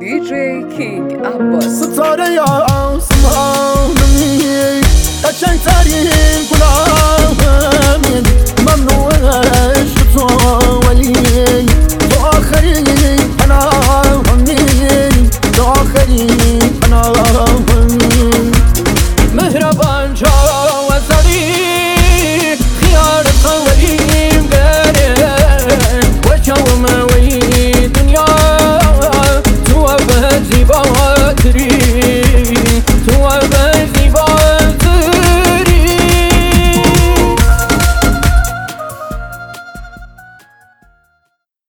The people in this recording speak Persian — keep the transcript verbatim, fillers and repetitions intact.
دی جی کینگ عباس ستاره یا آسمانمی قشنگ ترین